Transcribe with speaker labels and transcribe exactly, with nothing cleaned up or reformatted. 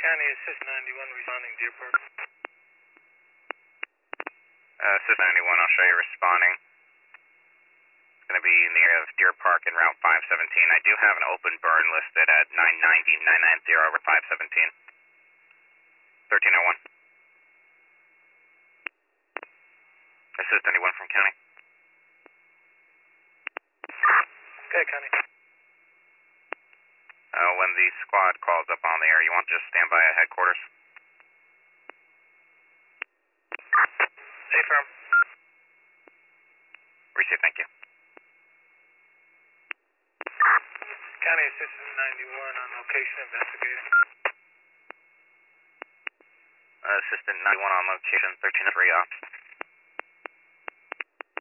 Speaker 1: County Assist ninety-one responding, Deer Park.
Speaker 2: Uh, Assist ninety-one, I'll show you responding. It's going to be in the area of Deer Park and Route five seventeen. I do have an open burn listed at nine ninety, nine ninety over five seventeen. thirteen oh one. Assist anyone from County.
Speaker 1: Okay, County.
Speaker 2: Uh, when the squad calls up on the air, you want to just stand by at headquarters?
Speaker 1: Stay firm.
Speaker 2: Receive, thank you.
Speaker 1: County Assistant ninety-one on location investigating.
Speaker 2: Uh, Assistant ninety-one on location, thirteen oh three ops.